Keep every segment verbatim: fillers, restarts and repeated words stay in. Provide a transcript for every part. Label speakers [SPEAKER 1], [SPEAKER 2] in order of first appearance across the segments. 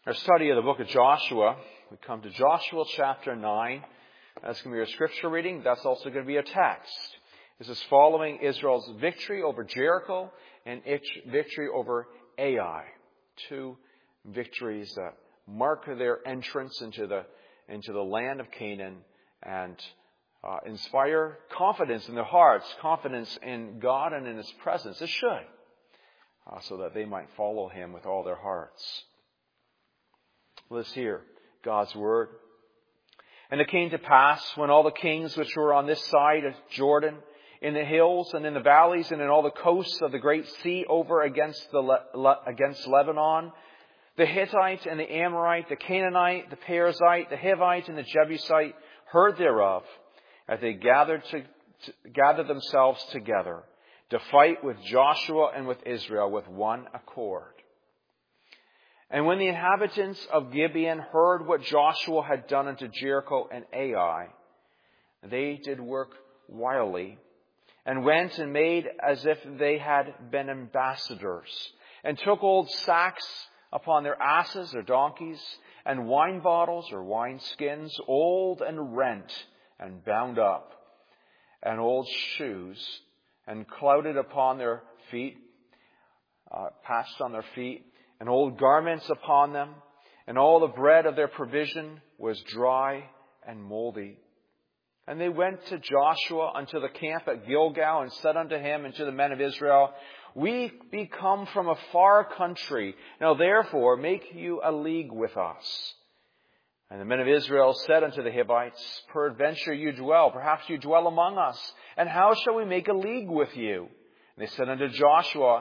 [SPEAKER 1] Our study of the book of Joshua, we come to Joshua chapter nine. That's going to be our scripture reading. That's also going to be a text. This is following Israel's victory over Jericho and its victory over Ai. Two victories that mark their entrance into the, into the land of Canaan and uh, inspire confidence in their hearts, confidence in God and in His presence. It should, uh, so that they might follow Him with all their hearts. Let's hear God's word. And it came to pass, when all the kings which were on this side of Jordan, in the hills and in the valleys and in all the coasts of the great sea over against the Le- Le- against Lebanon, the Hittite and the Amorite, the Canaanite, the Perizzite, the Hivite and the Jebusite heard thereof, as they gathered to, to gathered themselves together to fight with Joshua and with Israel with one accord. And when the inhabitants of Gibeon heard what Joshua had done unto Jericho and Ai, they did work wildly, and went and made as if they had been ambassadors, and took old sacks upon their asses or donkeys, and wine bottles or wine skins, old and rent, and bound up, and old shoes, and clouded upon their feet, uh, patched on their feet, and old garments upon them, and all the bread of their provision was dry and moldy. And they went to Joshua unto the camp at Gilgal, and said unto him and to the men of Israel, We be come from a far country. Now therefore make you a league with us. And the men of Israel said unto the Hivites, Peradventure you dwell, perhaps you dwell among us. And how shall we make a league with you? And they said unto Joshua,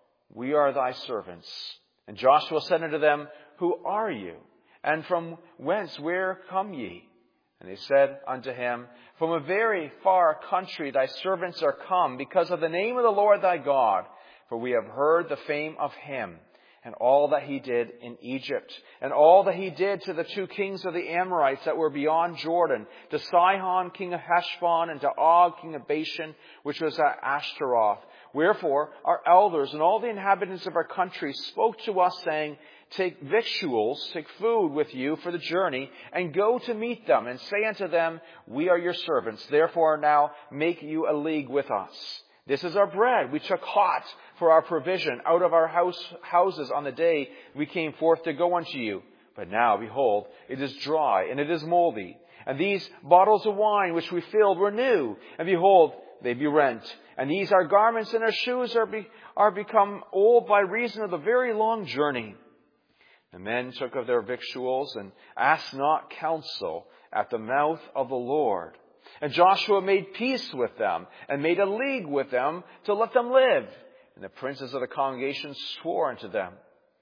[SPEAKER 1] We are thy servants. And Joshua said unto them, Who are you? And from whence, where come ye? And they said unto him, From a very far country thy servants are come, because of the name of the Lord thy God. For we have heard the fame of him, and all that he did in Egypt, and all that he did to the two kings of the Amorites that were beyond Jordan, to Sihon king of Heshbon, and to Og king of Bashan, which was at Ashtaroth. Wherefore our elders and all the inhabitants of our country spoke to us, saying, Take victuals, take food with you for the journey, and go to meet them, and say unto them, We are your servants, therefore now make you a league with us. This is our bread. We took hot for our provision out of our house, houses on the day we came forth to go unto you. But now, behold, it is dry, and it is moldy. And these bottles of wine which we filled were new, and behold, they be rent. And these our garments and our shoes are, be, are become old by reason of the very long journey. The men took of their victuals, and asked not counsel at the mouth of the Lord. And Joshua made peace with them, and made a league with them to let them live. And the princes of the congregation swore unto them.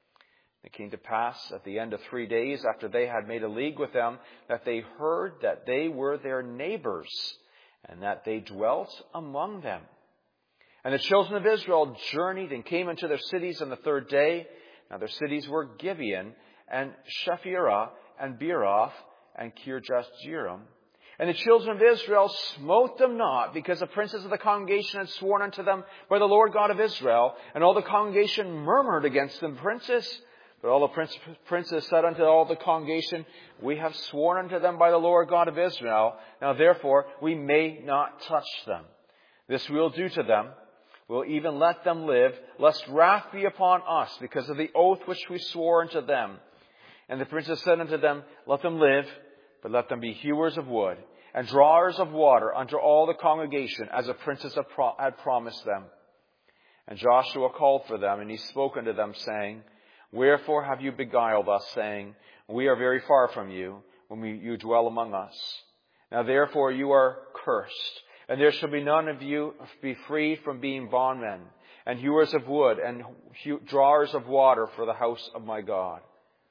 [SPEAKER 1] It came to pass at the end of three days, after they had made a league with them, that they heard that they were their neighbors, and that they dwelt among them. And the children of Israel journeyed and came into their cities on the third day. Now their cities were Gibeon, and Shephirah, and Beeroth, and Kirjath-jearim. And the children of Israel smote them not, because the princes of the congregation had sworn unto them by the Lord God of Israel. And all the congregation murmured against the princes. But all the princes said unto all the congregation, We have sworn unto them by the Lord God of Israel. Now therefore we may not touch them. This we will do to them. We'll even let them live, lest wrath be upon us, because of the oath which we swore unto them. And the princes said unto them, Let them live, but let them be hewers of wood, and drawers of water unto all the congregation, as the princes had promised them. And Joshua called for them, and he spoke unto them, saying, Wherefore have you beguiled us, saying, We are very far from you, when we, you dwell among us? Now therefore you are cursed, and there shall be none of you be free from being bondmen, and hewers of wood, and drawers of water for the house of my God.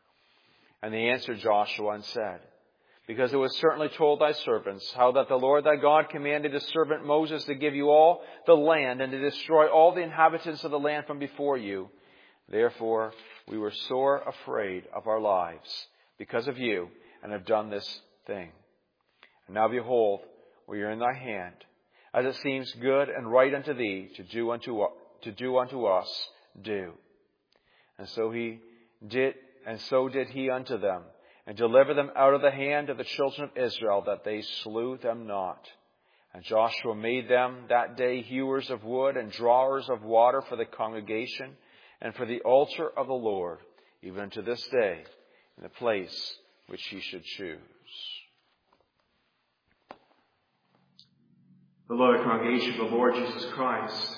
[SPEAKER 1] And they answered Joshua and said, Because it was certainly told thy servants, how that the Lord thy God commanded his servant Moses to give you all the land, and to destroy all the inhabitants of the land from before you. Therefore we were sore afraid of our lives, because of you, and have done this thing. And now behold, we are in thy hand, as it seems good and right unto thee to do unto to do unto us, do. And so he did, And so did he unto them, and delivered them out of the hand of the children of Israel, that they slew them not. And Joshua made them that day hewers of wood and drawers of water for the congregation and for the altar of the Lord, even unto this day, in the place which he should choose.
[SPEAKER 2] Beloved congregation of the Lord Jesus Christ,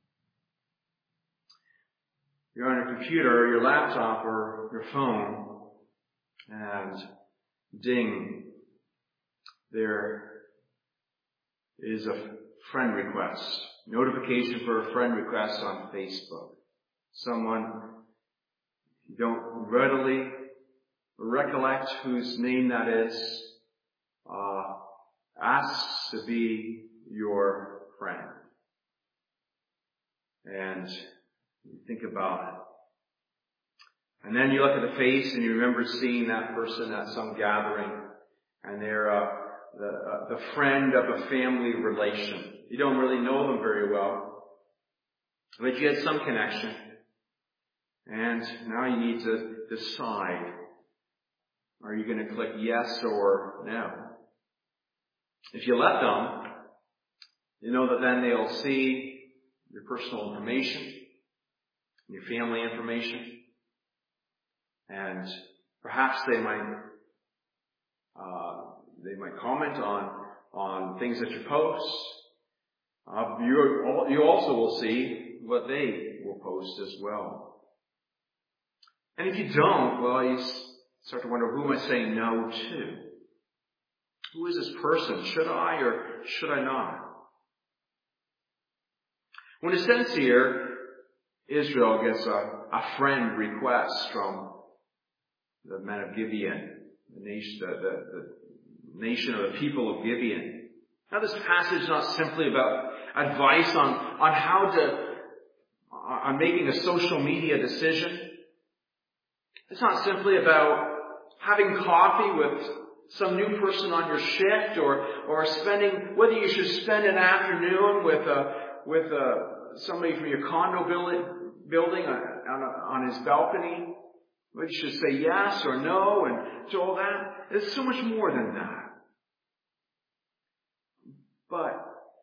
[SPEAKER 2] you're on your computer, your laptop, or your phone, and ding, there is a friend request, notification for a friend request on Facebook. Someone you don't readily recollect whose name that is, uh, asks to be your friend. And you think about it. And then you look at the face and you remember seeing that person at some gathering, and they're uh, the, uh, the friend of a family relation. You don't really know them very well, but you had some connection. And now you need to decide, are you going to click yes or no? If you let them, you know that then they'll see your personal information, your family information, and perhaps they might uh, they might comment on on things that you post. Uh, you you also will see what they will post as well. And if you don't, well, you start to wonder, who am I saying no to? Who is this person? Should I or should I not? Well, in a sense here, Israel gets a, a friend request from the men of Gibeon, the nation, the, the, the nation or the people of Gibeon. Now, this passage is not simply about advice on, on how to, on making a social media decision. It's not simply about having coffee with some new person on your shift, or, or spending, whether you should spend an afternoon with a, with a, somebody from your condo building, building on, on, a, on his balcony. Whether you should say yes or no and to all that. It's so much more than that. But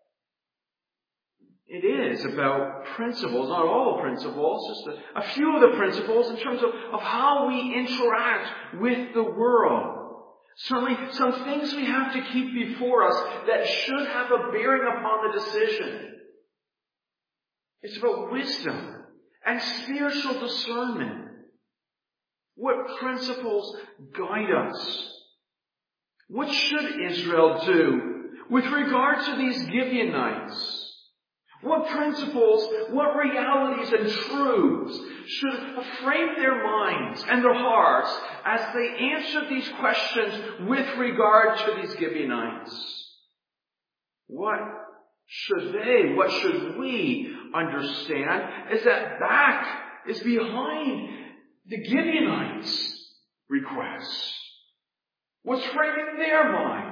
[SPEAKER 2] it is about principles, not all the principles, just a, a few of the principles in terms of, of how we interact with the world. Certainly some things we have to keep before us that should have a bearing upon the decision. It's about wisdom and spiritual discernment. What principles guide us? What should Israel do with regard to these Gibeonites? What principles, what realities and truths should frame their minds and their hearts as they answer these questions with regard to these Gibeonites? What should they, what should we understand is that back is behind the Gibeonites' requests. What's framing their minds?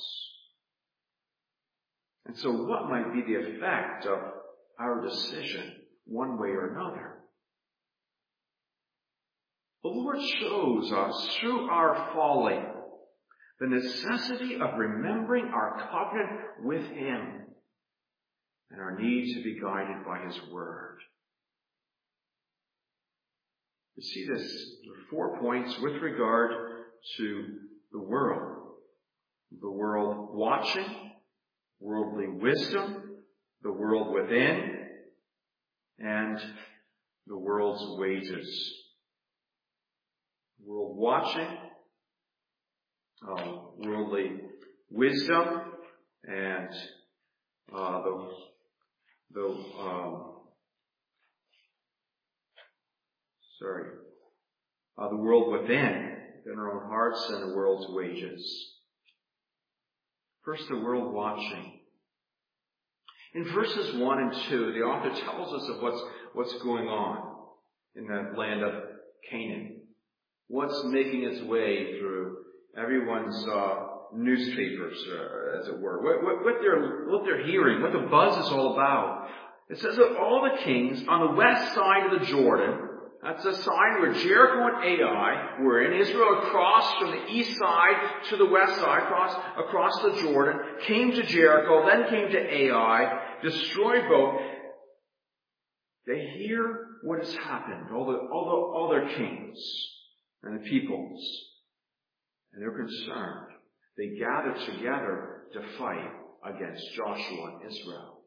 [SPEAKER 2] And so what might be the effect of our decision one way or another? The Lord shows us through our folly the necessity of remembering our covenant with Him and our need to be guided by His Word. You see this, there are four points with regard to the world. The world watching, worldly wisdom, the world within, and the world's wages. World watching, uh, worldly wisdom, and uh, the the um, sorry, uh, the world within, in our own hearts, and the world's wages. First, the world watching. In verses one and two, the author tells us of what's, what's going on in that land of Canaan. What's making its way through everyone's uh, newspapers, uh, as it were. What, what, what, they're, what they're hearing, what the buzz is all about. It says that all the kings on the west side of the Jordan That's a sign where Jericho and Ai were in Israel, across from the east side to the west side, across, across the Jordan, came to Jericho, then came to Ai, destroyed both. They hear what has happened, all, the, all, the, all their kings and the peoples, and they're concerned. They gather together to fight against Joshua and Israel.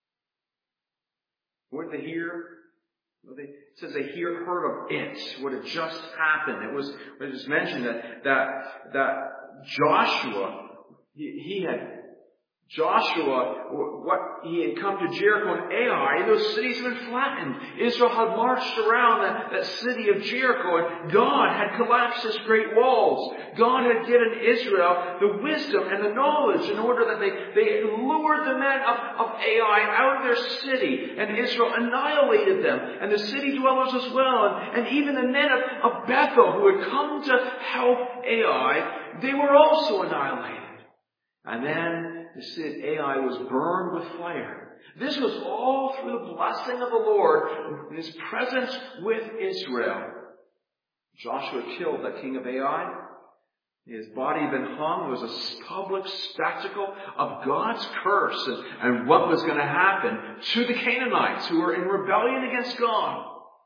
[SPEAKER 2] What did they hear? Well, they, it says they hear, heard of it, what had just happened. It was, it was mentioned that, that, that Joshua, he, he had, Joshua, what, he had come to Jericho and Ai, and those cities had been flattened. Israel had marched around that, that city of Jericho, and God had collapsed his great walls. God had given Israel the wisdom and the knowledge in order that they, they lured the men of, of Ai out of their city, and Israel annihilated them, and the city dwellers as well, and, and even the men of, of Bethel who had come to help Ai, they were also annihilated. And then the city of Ai was burned with fire. This was all through the blessing of the Lord and his presence with Israel. Joshua killed that king of Ai. His body had been hung. It was a public spectacle of God's curse and, and what was going to happen to the Canaanites who were in rebellion against God.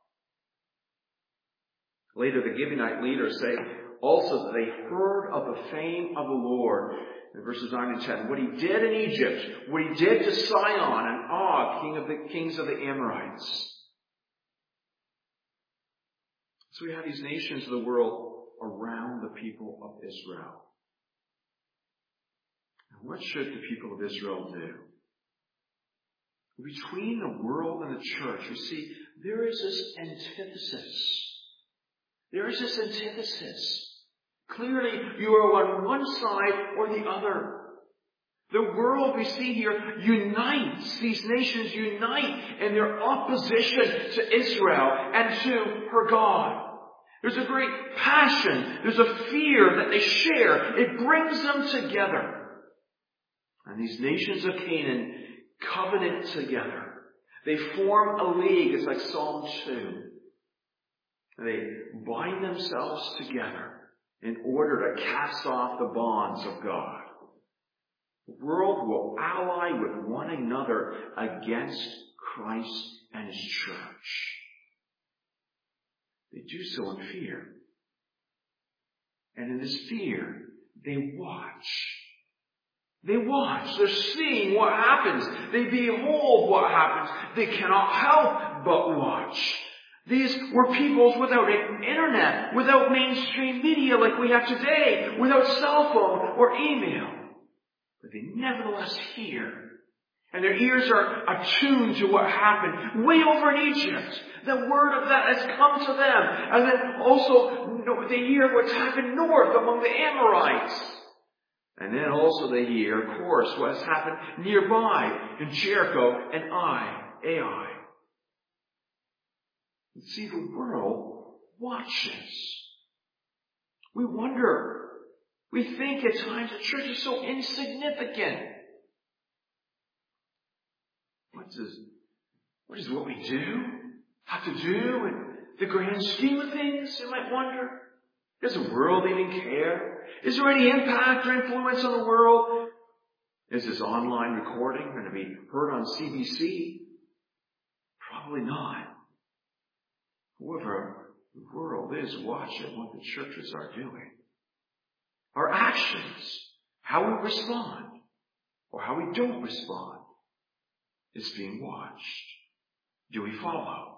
[SPEAKER 2] Later, the Gibeonite leaders say also that they heard of the fame of the Lord. In verses nine and ten, what he did in Egypt, what he did to Sihon and Og, king of the kings of the Amorites. So we have these nations of the world around the people of Israel. And what should the people of Israel do? Between the world and the church, you see, there is this antithesis. There is this antithesis. Clearly, you are on one side or the other. The world we see here unites, these nations unite in their opposition to Israel and to her God. There's a great passion, there's a fear that they share. It brings them together. And these nations of Canaan covenant together. They form a league, it's like Psalm two. They bind themselves together in order to cast off the bonds of God. The world will ally with one another against Christ and his church. They do so in fear. And in this fear, they watch. They watch. They're seeing what happens. They behold what happens. They cannot help but watch. These were peoples without an internet, without mainstream media like we have today, without cell phone or email. But they nevertheless hear. And their ears are attuned to what happened way over in Egypt. The word of that has come to them. And then also they hear what's happened north among the Amorites. And then also they hear, of course, what has happened nearby in Jericho and Ai, Ai. And see, the world watches. We wonder. We think at times the church is so insignificant. What does, what is what we do have to do in the grand scheme of things, you might wonder? Does the world even care? Is there any impact or influence on the world? Is this online recording going to be heard on C B C? Probably not. However, the world is watching what the churches are doing. Our actions, how we respond, or how we don't respond, is being watched. Do we follow?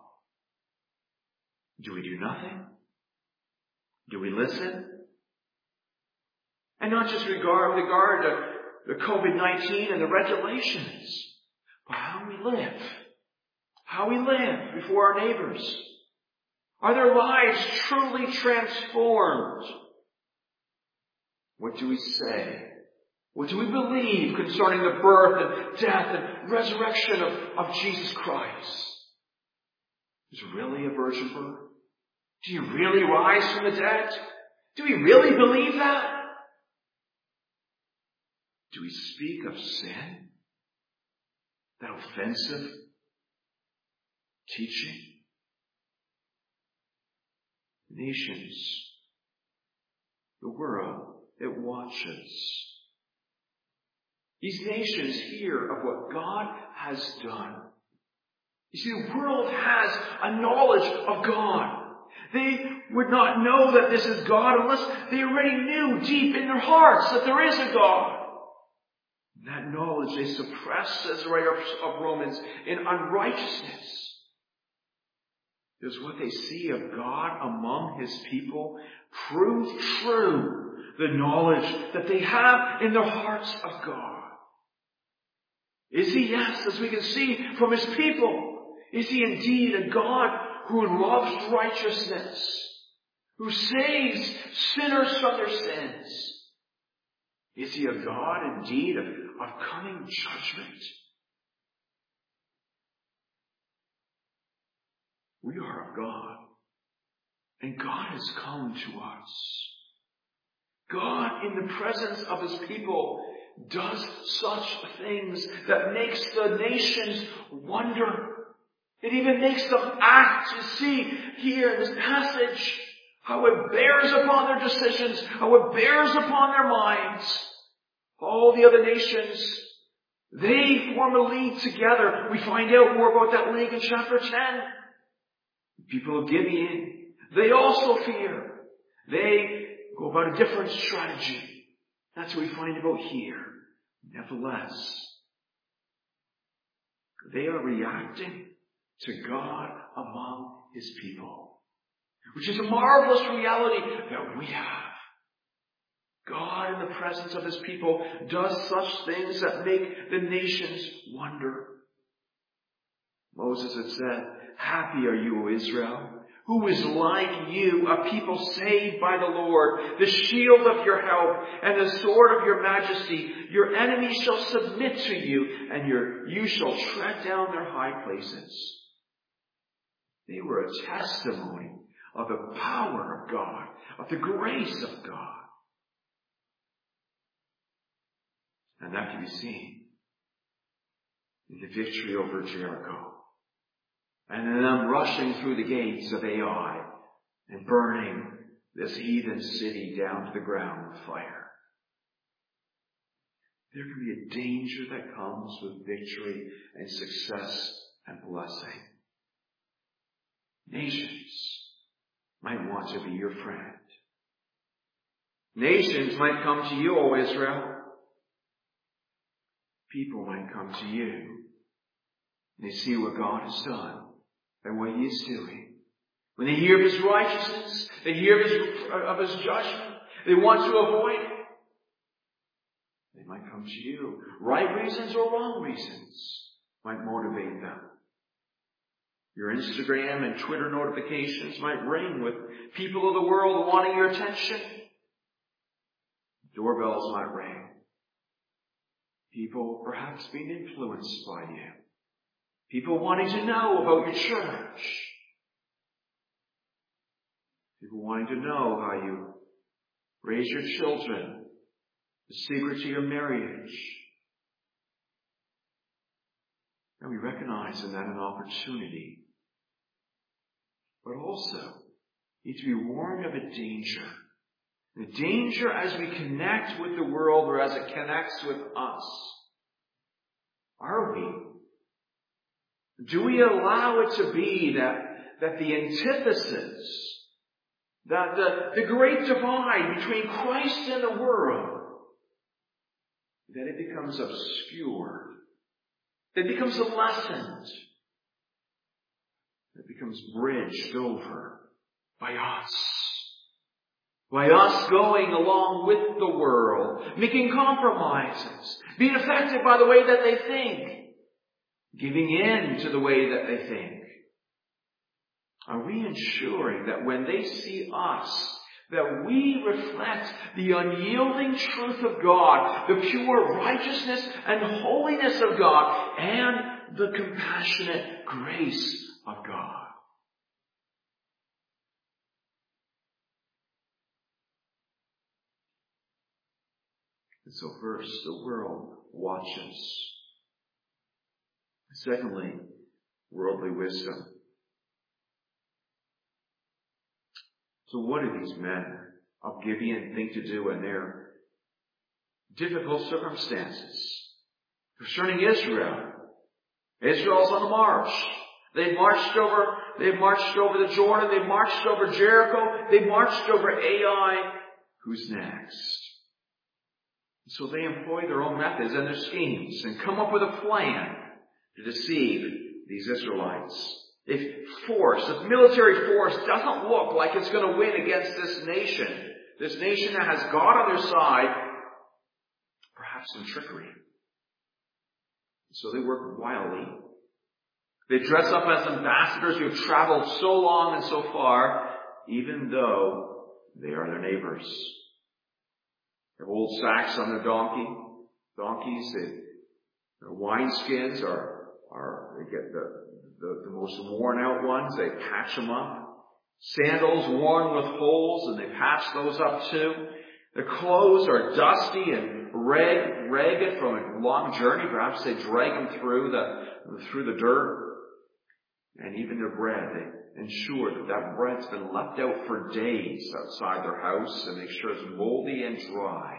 [SPEAKER 2] Do we do nothing? Do we listen? And not just regard regard to the covid nineteen and the regulations, but how we live. How we live before our neighbors. Are their lives truly transformed? What do we say? What do we believe concerning the birth and death and resurrection of, of Jesus Christ? Is really a virgin birth? Do you really rise from the dead? Do we really believe that? Do we speak of sin? That offensive teaching? nations, the world, it watches. These nations hear of what God has done. You see, the world has a knowledge of God. They would not know that this is God unless they already knew deep in their hearts that there is a God. That knowledge they suppress, says the writer of Romans, in unrighteousness. Does what they see of God among His people prove true the knowledge that they have in their hearts of God? Is He, yes, as we can see from His people, is He indeed a God who loves righteousness, who saves sinners from their sins? Is He a God indeed of, of coming judgment? We are of God, and God has come to us. God, in the presence of His people, does such things that makes the nations wonder. It even makes them act. You see here in this passage how it bears upon their decisions, how it bears upon their minds. All the other nations, they form a league together. We find out more about that league in chapter ten. The people of Gibeon, they also fear. They go about a different strategy. That's what we find about here. Nevertheless, they are reacting to God among His people, which is a marvelous reality that we have. God, in the presence of His people, does such things that make the nations wonder. Moses had said, "Happy are you, O Israel, who is like you, a people saved by the Lord, the shield of your help and the sword of your majesty. Your enemies shall submit to you, and your, you shall tread down their high places." They were a testimony of the power of God, of the grace of God. And that can be seen in the victory over Jericho. And in them rushing through the gates of Ai and burning this heathen city down to the ground with fire. There can be a danger that comes with victory and success and blessing. Nations might want to be your friend. Nations might come to you, O Israel. People might come to you. And they see what God has done and what He is doing. When they hear of His righteousness, they hear of His, of his judgment, they want to avoid it. They might come to you. Right reasons or wrong reasons might motivate them. Your Instagram and Twitter notifications might ring with people of the world wanting your attention. Doorbells might ring. People perhaps being influenced by you. People wanting to know about your church. People wanting to know how you raise your children, the secret to your marriage. And we recognize in that an opportunity. But also, need to be warned of a danger. The danger as we connect with the world or as it connects with us. Are we? Do we allow it to be that, that the antithesis, that the, the great divide between Christ and the world, that it becomes obscured, that it becomes lessened, that it becomes bridged over by us? By us going along with the world, making compromises, being affected by the way that they think, giving in to the way that they think. Are we ensuring that when they see us, that we reflect the unyielding truth of God, the pure righteousness and holiness of God, and the compassionate grace of God? And so first, the world watches. Secondly, worldly wisdom. So what do these men of Gibeon think to do in their difficult circumstances concerning Israel? Israel's on the march. They've marched over, they've marched over the Jordan, they've marched over Jericho, they've marched over Ai. Who's next? So they employ their own methods and their schemes and come up with a plan to deceive these Israelites. If force, if military force doesn't look like it's going to win against this nation, this nation that has God on their side, perhaps some trickery. So they work wildly. They dress up as ambassadors who have traveled so long and so far, even though they are their neighbors. They have old sacks on their donkey, donkeys. They, their wineskins are, are, they get the, the, the most worn out ones. They patch them up. Sandals worn with holes, and they patch those up too. Their clothes are dusty and rag, ragged from a long journey. Perhaps they drag them through the, through the dirt. And even their bread, they ensure that that bread's been left out for days outside their house and make sure it's moldy and dry.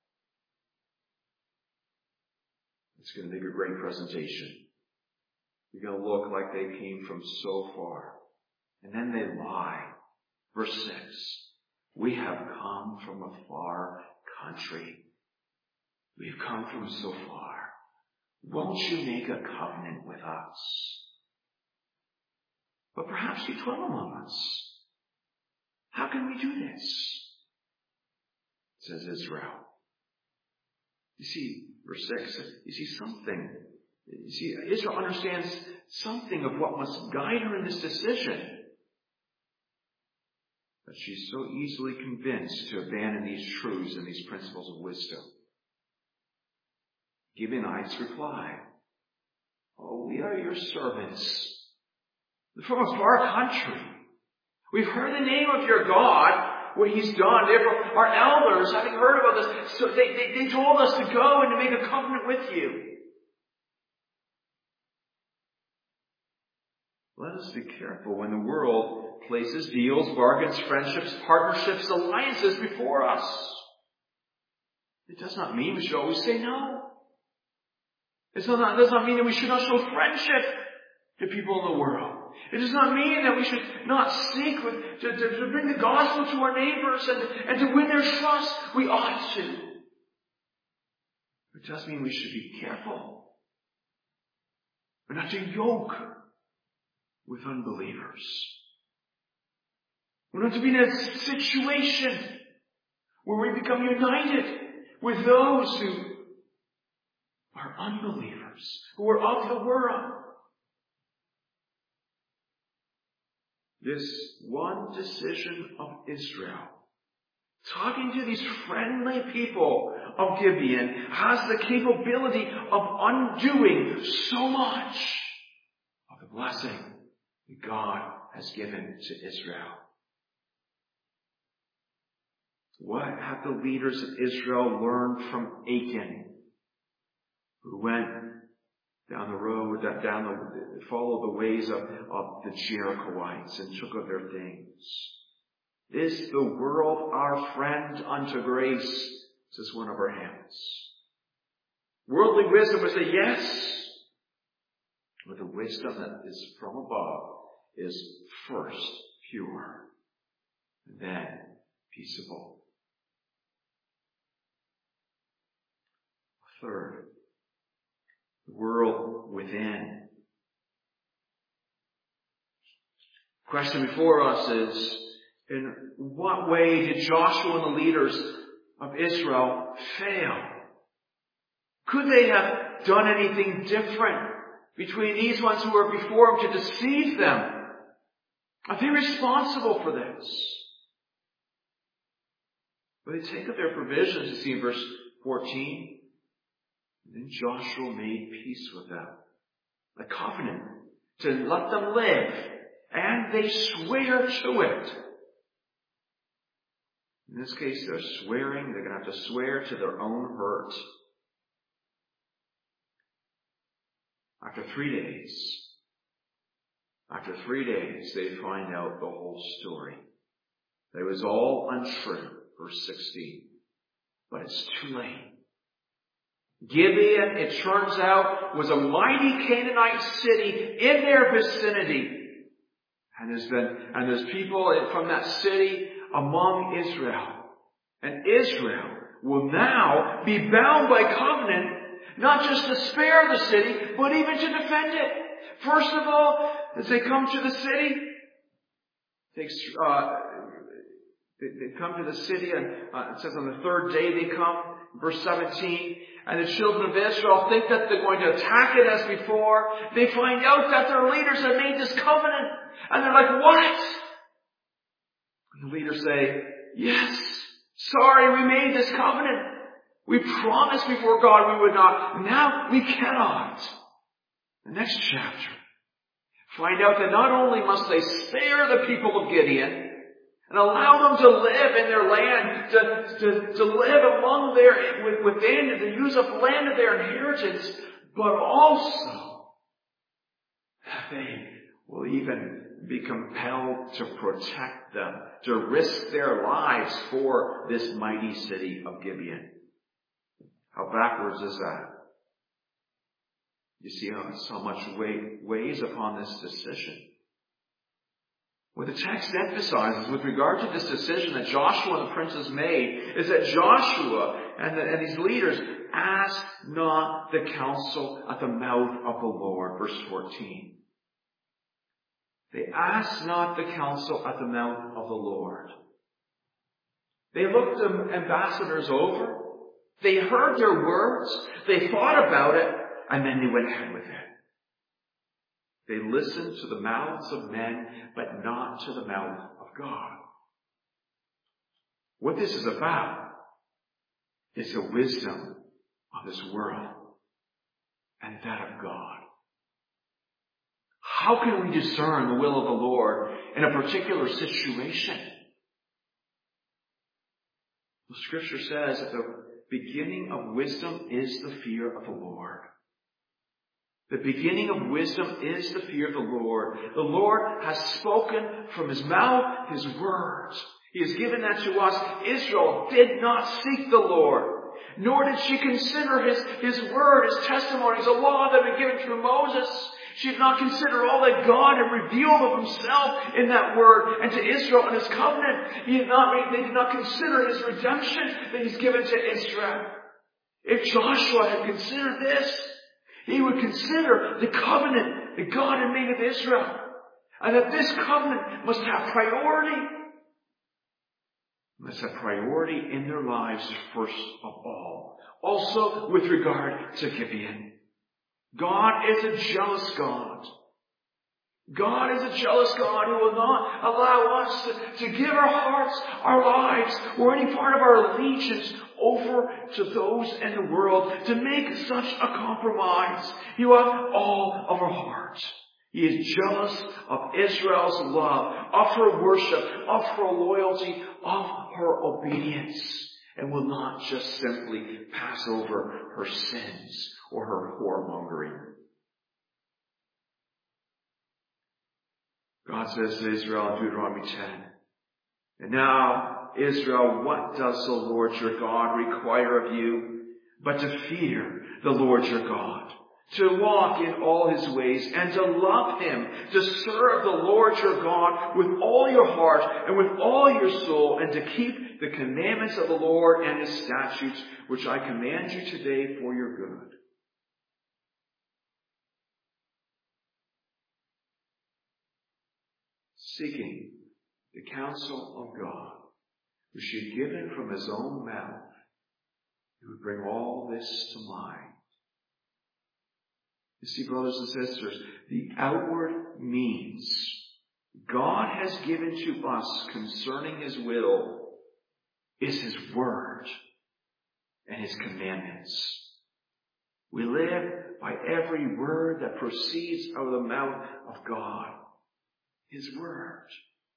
[SPEAKER 2] It's going to make a great presentation. You're going to look like they came from so far. And then they lie. Verse six. We have come from a far country. We've come from so far. Won't you make a covenant with us? But perhaps you dwell among us. How can we do this? Says Israel. You see, verse six, you see something. You see, Israel understands something of what must guide her in this decision. But she's so easily convinced to abandon these truths and these principles of wisdom. Gibeonites reply, oh, we are your servants. From a far country. We've heard the name of your God, what he's done. Therefore, our elders, having heard about this, so they, they, they told us to go and to make a covenant with you. Let us be careful when the world places deals, bargains, friendships, partnerships, alliances before us. It does not mean we should always say no. It does not, it does not mean that we should not show friendship to people in the world. It does not mean that we should not seek with, to, to, to bring the gospel to our neighbors and, and to win their trust. We ought to. It does mean we should be careful. We're not to yoke with unbelievers. We're not to be in a situation where we become united with those who are unbelievers, who are of the world. This one decision of Israel, talking to these friendly people of Gibeon, has the capability of undoing so much of the blessing that God has given to Israel. What have the leaders of Israel learned from Achan, who went down the road, down the, followed the ways of, of the Jerichoites and took of their things? Is the world our friend unto grace? Says one of our hymns. Worldly wisdom would say yes, but the wisdom that is from above is first pure, and then peaceable. Third, the world within. The question before us is, in what way did Joshua and the leaders of Israel fail? Could they have done anything different between these ones who were before them to deceive them? Are they responsible for this? But they take up their provisions, you see in verse fourteen. And then Joshua made peace with them. A covenant to let them live. And they swear to it. In this case, they're swearing. They're going to have to swear to their own hurt. After three days, after three days, they find out the whole story. That it was all untrue. Verse sixteen. But it's too late. Gibeon, it turns out, was a mighty Canaanite city in their vicinity. And there's been, and there's people from that city among Israel. And Israel will now be bound by covenant, not just to spare the city, but even to defend it. First of all, as they come to the city, they, uh, they, they come to the city, and uh, it says on the third day they come, verse seventeen, and the children of Israel think that they're going to attack it as before. They find out that their leaders have made this covenant, and they're like, what? And the leaders say, yes, sorry, we made this covenant. We promised before God we would not. Now we cannot. The next chapter, find out that not only must they spare the people of Gideon and allow them to live in their land, to, to, to live among their, within, to use up land of their inheritance, but also that they will even be compelled to protect them, to risk their lives for this mighty city of Gibeon. How backwards is that? You see how, so much weight weighs upon this decision. What the text emphasizes with regard to this decision that Joshua and the princes made is that Joshua and, the, and these leaders asked not the counsel at the mouth of the Lord. Verse fourteen. They asked not the counsel at the mouth of the Lord. They looked the ambassadors over. They heard their words. They thought about it. And then they went ahead with it. They listened to the mouths of men, but not to the mouth of God. What this is about is the wisdom of this world and that of God. How can we discern the will of the Lord in a particular situation? The Scripture says that the beginning of wisdom is the fear of the Lord. The beginning of wisdom is the fear of the Lord. The Lord has spoken from His mouth His words. He has given that to us. Israel did not seek the Lord, nor did she consider His, His word, His testimonies, the law that had been given through Moses. She did not consider all that God had revealed of Himself in that word and to Israel and His covenant. He did not, they did not consider His redemption that He's given to Israel. If Joshua had considered this, he would consider the covenant that God had made with Israel. And that this covenant must have priority. Must have priority in their lives first of all. Also with regard to Gibeon. God is a jealous God. God is a jealous God who will not allow us to, to give our hearts, our lives, or any part of our allegiance over to those in the world, to make such a compromise. He wants all of our hearts. He is jealous of Israel's love, of her worship, of her loyalty, of her obedience, and will not just simply pass over her sins or her whoremongering. God says to Israel in Deuteronomy ten, and now, Israel, what does the Lord your God require of you but to fear the Lord your God, to walk in all His ways and to love Him, to serve the Lord your God with all your heart and with all your soul, and to keep the commandments of the Lord and His statutes, which I command you today for your good. Seeking the counsel of God, which He had given from His own mouth, He would bring all this to mind. You see, brothers and sisters, the outward means God has given to us concerning His will is His word and His commandments. We live by every word that proceeds out of the mouth of God. His word.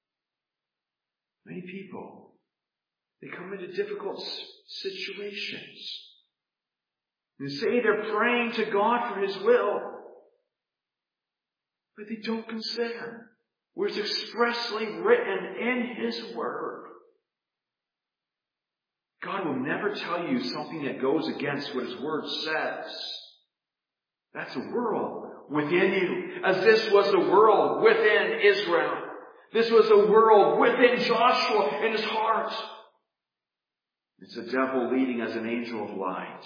[SPEAKER 2] Many people, they come into difficult situations. They say they're praying to God for His will, but they don't consider where it's expressly written in His Word. God will never tell you something that goes against what His Word says. That's a world within you, as this was the world within Israel. This was the world within Joshua in his heart. It's the devil leading as an angel of light.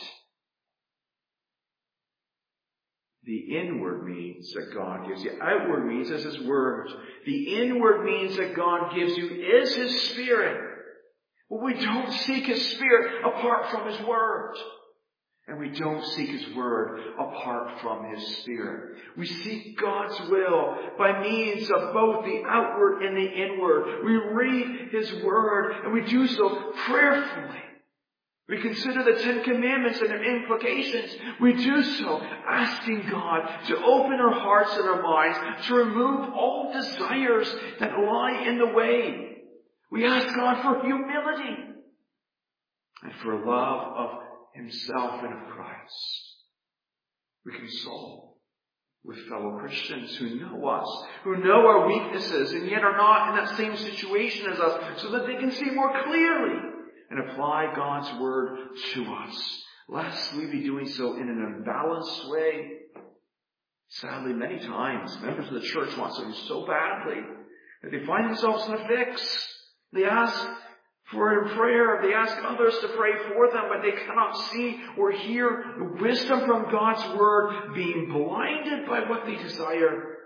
[SPEAKER 2] The inward means that God gives you. Outward means is His Word. The inward means that God gives you is His Spirit. But we don't seek His Spirit apart from His Word. And we don't seek His Word apart from His Spirit. We seek God's will by means of both the outward and the inward. We read His Word and we do so prayerfully. We consider the Ten Commandments and their implications. We do so asking God to open our hearts and our minds, to remove all desires that lie in the way. We ask God for humility and for love of Himself and of Christ. We console with fellow Christians who know us, who know our weaknesses and yet are not in that same situation as us, so that they can see more clearly and apply God's Word to us, lest we be doing so in an imbalanced way. Sadly, many times, members of the church want something so badly that they find themselves in a fix. They ask for in prayer, they ask others to pray for them, but they cannot see or hear the wisdom from God's Word, being blinded by what they desire.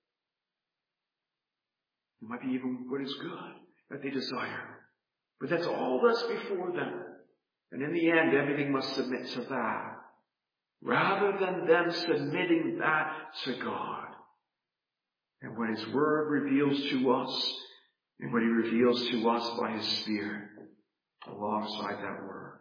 [SPEAKER 2] It might be even what is good that they desire. But that's all that's before them. And in the end, everything must submit to that, rather than them submitting that to God. And what His Word reveals to us, and what He reveals to us by His Spirit, alongside that Word.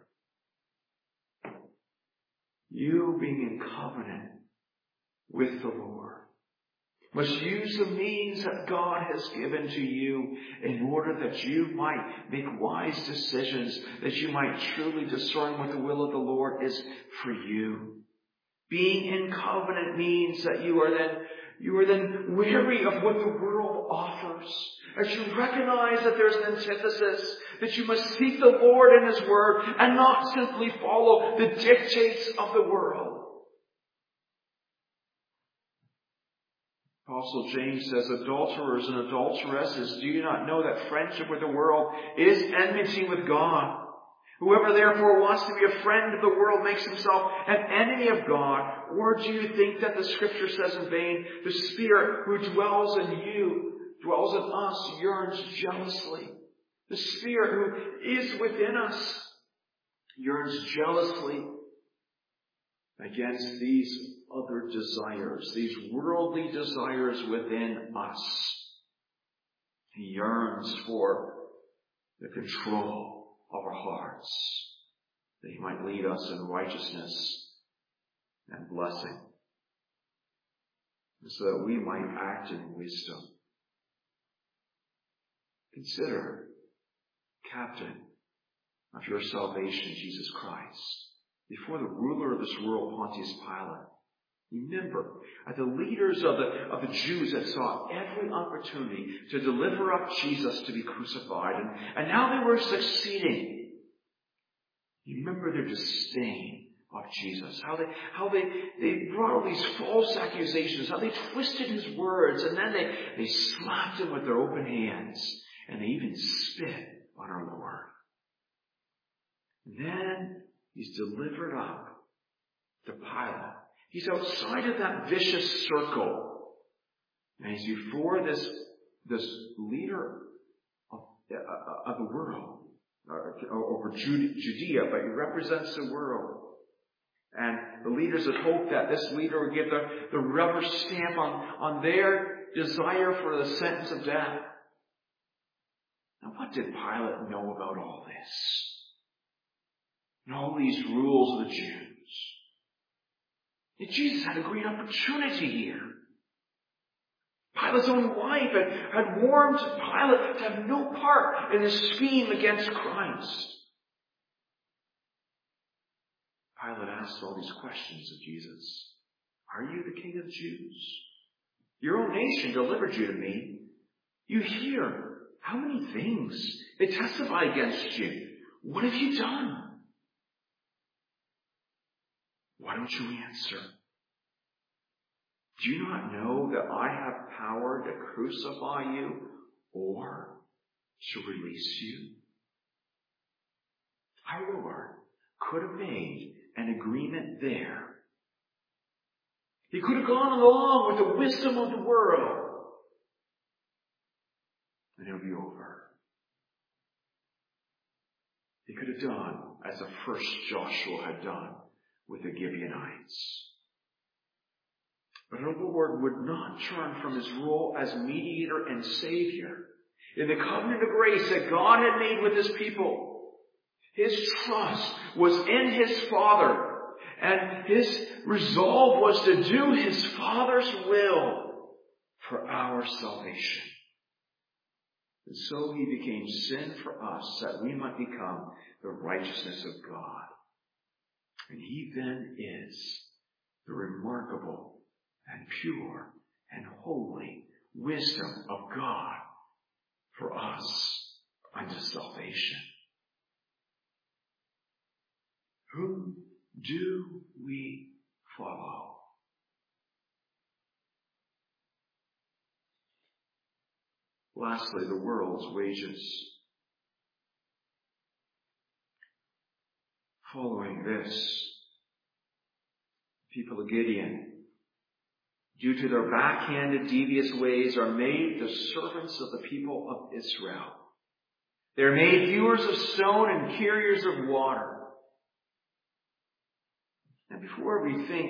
[SPEAKER 2] You being in covenant with the Lord must use the means that God has given to you in order that you might make wise decisions, that you might truly discern what the will of the Lord is for you. Being in covenant means that you are then you are then weary of what the world offers. As you recognize that there's an antithesis, that you must seek the Lord in His Word and not simply follow the dictates of the world. Apostle James says, adulterers and adulteresses, do you not know that friendship with the world is enmity with God? Whoever therefore wants to be a friend of the world makes himself an enemy of God. Or do you think that the Scripture says in vain, the Spirit who dwells in you, dwells in us, yearns jealously. The Spirit who is within us yearns jealously against these other desires, these worldly desires within us. He yearns for the control of our hearts, that He might lead us in righteousness and blessing, so that we might act in wisdom. Consider, Captain of your salvation, Jesus Christ, before the ruler of this world, Pontius Pilate. Remember, uh, the leaders of the, of the Jews had sought every opportunity to deliver up Jesus to be crucified, and, and now they were succeeding. You remember their disdain of Jesus, how they, how they, they brought all these false accusations, how they twisted His words, and then they, they slapped Him with their open hands, and they even spit on our Lord. And then He's delivered up to Pilate. He's outside of that vicious circle. And he's before this, this leader of, uh, of the world, uh, over Judea, but he represents the world. And the leaders had hoped that this leader would give the, the rubber stamp on, on their desire for the sentence of death. Now, what did Pilate know about all this? And all these rules of the Jews? And Jesus had a great opportunity here. Pilate's own wife had, had warned Pilate to have no part in this scheme against Christ. Pilate asked all these questions of Jesus. Are you the King of the Jews? Your own nation delivered you to me. You hear how many things they testify against you. What have you done? Why don't you answer? Do you not know that I have power to crucify you or to release you? Our Lord could have made an agreement there. He could have gone along with the wisdom of the world. And it'll be over. He could have done as the first Joshua had done with the Gibeonites. But our Lord would not turn from his role as mediator and savior in the covenant of grace that God had made with his people. His trust was in his Father, and his resolve was to do his Father's will for our salvation. And so he became sin for us that we might become the righteousness of God. And he then is the remarkable and pure and holy wisdom of God for us unto salvation. Whom do we follow? Lastly, the world's wages. Following this, people of Gideon, due to their backhanded, devious ways, are made the servants of the people of Israel. They're made hewers of stone and carriers of water. And before we think,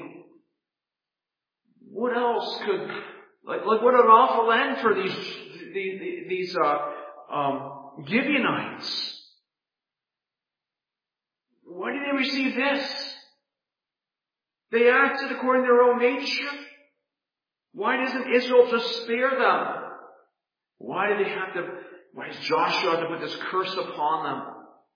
[SPEAKER 2] what else could, like, like what an awful end for these, these, these uh, um, Gibeonites. Why did they receive this? They acted according to their own nature. Why doesn't Israel just spare them? Why do they have to, why does Joshua have to put this curse upon them?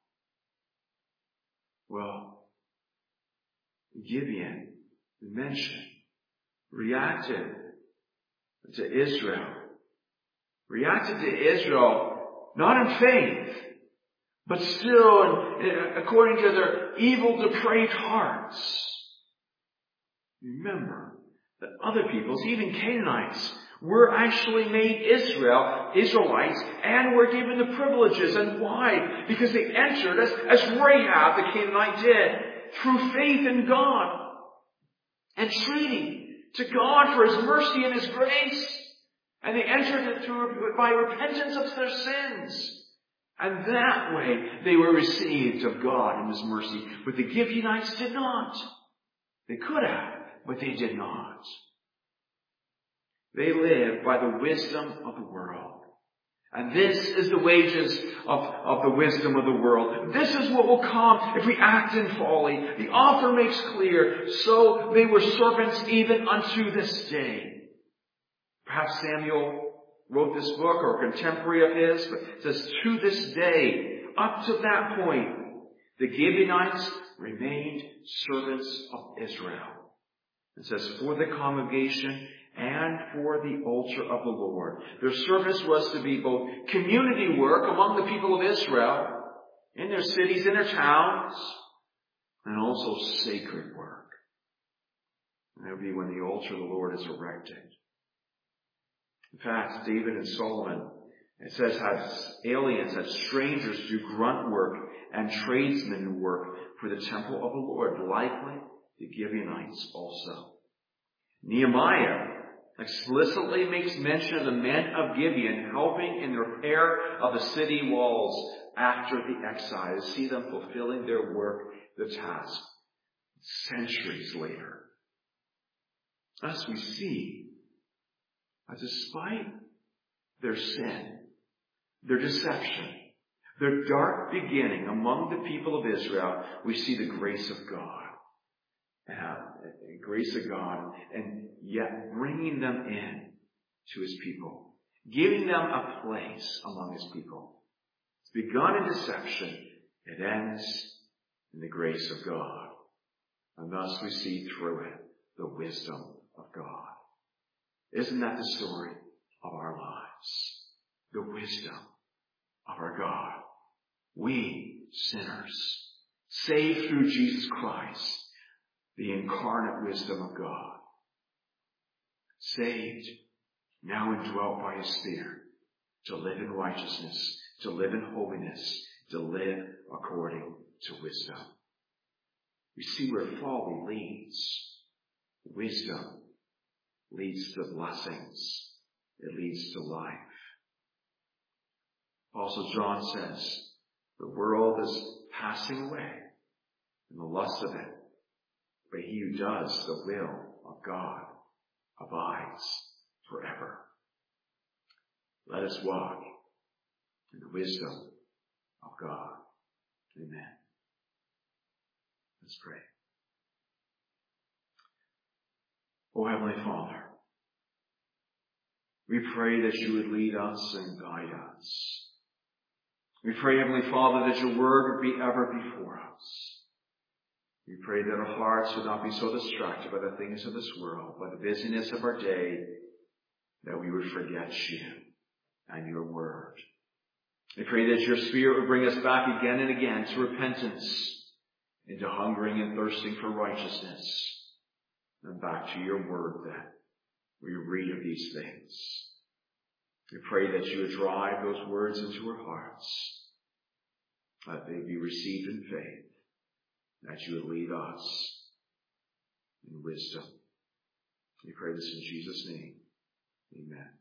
[SPEAKER 2] Well, Gibeon, mentioned, reacted to Israel. Reacted to Israel, not in faith, but still in, in, according to their evil, depraved hearts. Remember that other peoples, even Canaanites, were actually made Israel, Israelites, and were given the privileges. And why? Because they entered, as, as Rahab the Canaanite did, through faith in God, entreating to God for his mercy and his grace. And they entered it through by repentance of their sins. And that way they were received of God in his mercy. But the Gibeonites did not. They could have, but they did not. They lived by the wisdom of the world. And this is the wages of, of the wisdom of the world. This is what will come if we act in folly. The author makes clear, so they were servants even unto this day. Perhaps Samuel wrote this book, or a contemporary of his, but it says, to this day, up to that point, the Gibeonites remained servants of Israel. It says, for the congregation and for the altar of the Lord. Their service was to be both community work among the people of Israel, in their cities, in their towns, and also sacred work. And that would be when the altar of the Lord is erected. In fact, David and Solomon, it says, had aliens, had strangers do grunt work and tradesmen work for the temple of the Lord, likely the Gibeonites also. Nehemiah explicitly makes mention of the men of Gibeon helping in the repair of the city walls after the exile. You see them fulfilling their work, the task, centuries later. Thus we see that despite their sin, their deception, their dark beginning among the people of Israel, we see the grace of God. Uh, grace of God, and yet bringing them in to his people, giving them a place among his people. It's begun in deception, it ends in the grace of God. And thus we see through it the wisdom of God. Isn't that the story of our lives? the wisdom of our God. We, sinners, saved through Jesus Christ, the incarnate wisdom of God. Saved, now indwelt by His Spirit, to live in righteousness, to live in holiness, to live according to wisdom. We see where folly leads. Wisdom leads to blessings. It leads to life. Also, John says, the world is passing away in the lust of it, but he who does the will of God abides forever. Let us walk in the wisdom of God. Amen. Let's pray. O Heavenly Father, we pray that you would lead us and guide us. We pray, Heavenly Father, that your word would be ever before us. We pray that our hearts would not be so distracted by the things of this world, by the busyness of our day, that we would forget you and your word. We pray that your Spirit would bring us back again and again to repentance, into hungering and thirsting for righteousness, and back to your word that we read of these things. We pray that you would drive those words into our hearts, that they be received in faith, that you would lead us in wisdom. We pray this in Jesus' name. Amen.